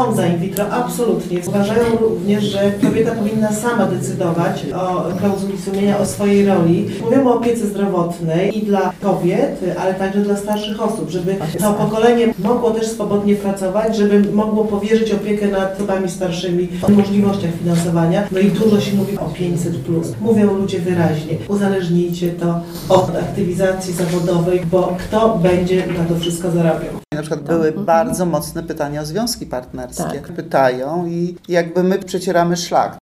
są za in vitro, absolutnie. Uważają również, że kobieta powinna sama decydować o klauzuli sumienia, o swojej roli. Mówimy o opiece zdrowotnej i dla kobiet, ale także dla starszych osób, żeby to pokolenie mogło też swobodnie pracować, żeby mogło powierzyć opiekę nad osobami starszymi, o możliwościach finansowania. No i dużo się mówi o 500+. Mówią ludzie wyraźnie, uzależnijcie to od aktywizacji zawodowej, bo kto będzie na to wszystko zarabiał. Na przykład były bardzo mocne pytania o związki partnerskie. Pytają i jakby my przecieramy szlak.